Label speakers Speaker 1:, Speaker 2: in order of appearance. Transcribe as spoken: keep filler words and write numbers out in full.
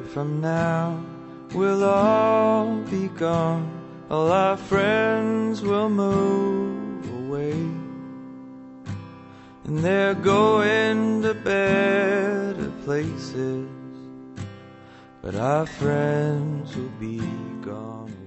Speaker 1: from now we'll all be gone. All our friends will move away, and they're going to better places, but our friends will be gone.